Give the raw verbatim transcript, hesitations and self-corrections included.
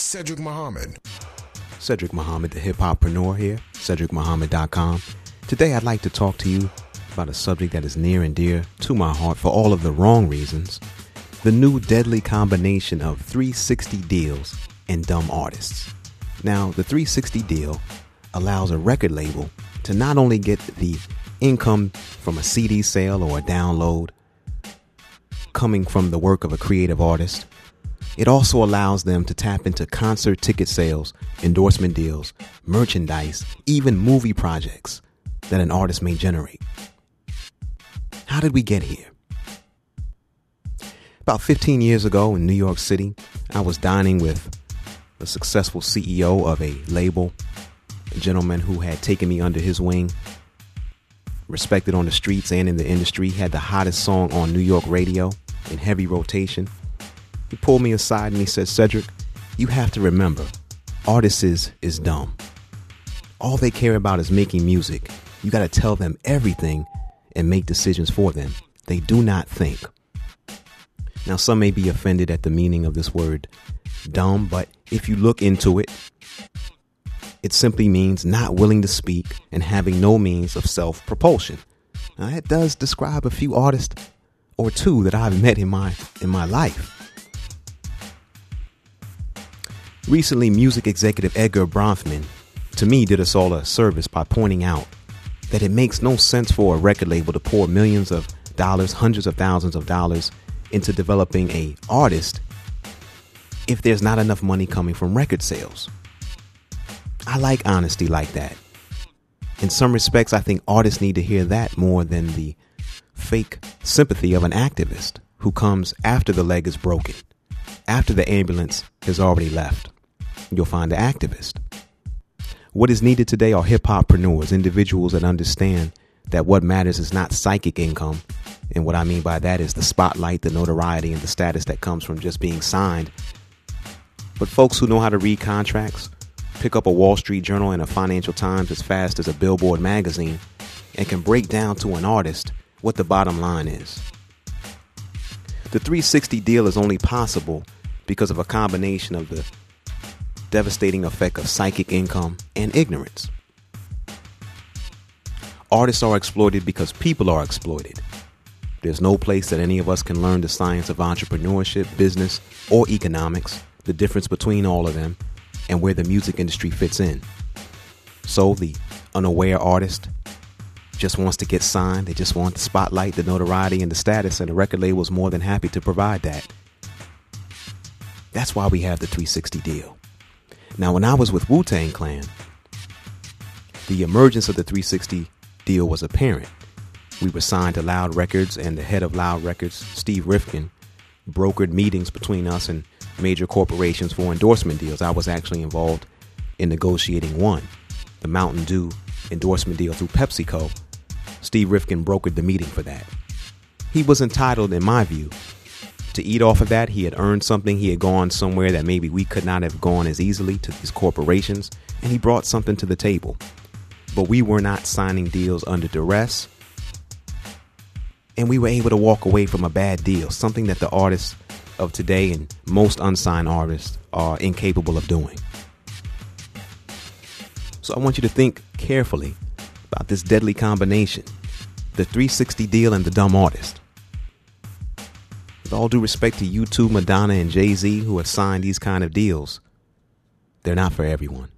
Cedric Muhammad. Cedric Muhammad, the hip-hoppreneur here, cedric muhammad dot com. Today I'd like to talk to you about a subject that is near and dear to my heart for all of the wrong reasons. The new deadly combination of three sixty deals and dumb artists. Now, the three sixty deal allows a record label to not only get the income from a C D sale or a download coming from the work of a creative artist, it also allows them to tap into concert ticket sales, endorsement deals, merchandise, even movie projects that an artist may generate. How did we get here? About fifteen years ago in New York City, I was dining with a successful C E O of a label, a gentleman who had taken me under his wing, respected on the streets and in the industry, had the hottest song on New York radio in heavy rotation. He pulled me aside and he said, "Cedric, you have to remember, artists is, is dumb. All they care about is making music. You got to tell them everything and make decisions for them. They do not think." Now, some may be offended at the meaning of this word dumb, but if you look into it, it simply means not willing to speak and having no means of self-propulsion. Now, that does describe a few artists or two that I've met in my in my life. Recently, music executive Edgar Bronfman, to me, did us all a service by pointing out that it makes no sense for a record label to pour millions of dollars, hundreds of thousands of dollars into developing a artist if there's not enough money coming from record sales. I like honesty like that. In some respects, I think artists need to hear that more than the fake sympathy of an activist who comes after the leg is broken, after the ambulance has already left. You'll find the activist. What is needed today are hip-hoppreneurs, individuals that understand that what matters is not psychic income. And what I mean by that is the spotlight, the notoriety, and the status that comes from just being signed. But folks who know how to read contracts, pick up a Wall Street Journal and a Financial Times as fast as a Billboard magazine, and can break down to an artist what the bottom line is. The three sixty deal is only possible because of a combination of the devastating effect of psychic income and ignorance. Artists are exploited because people are exploited. There's no place that any of us can learn the science of entrepreneurship, business, or economics, the difference between all of them, and where the music industry fits in. So the unaware artist just wants to get signed. They just want the spotlight, the notoriety, and the status, and the record label is more than happy to provide that. That's why we have the three sixty deal. Now, when I was with Wu-Tang Clan, the emergence of the three sixty deal was apparent. We were signed to Loud Records, and the head of Loud Records, Steve Rifkin, brokered meetings between us and major corporations for endorsement deals. I was actually involved in negotiating one, the Mountain Dew endorsement deal through PepsiCo. Steve Rifkin brokered the meeting for that. He was entitled, in my view, to eat off of that. He had earned something. He had gone somewhere that maybe we could not have gone as easily, to these corporations, and he brought something to the table. But we were not signing deals under duress, and we were able to walk away from a bad deal, something that the artists of today and most unsigned artists are incapable of doing. So I want you to think carefully about this deadly combination, the three sixty deal and the dumb artist. With all due respect to U two, Madonna, and Jay-Z, who have signed these kind of deals, they're not for everyone.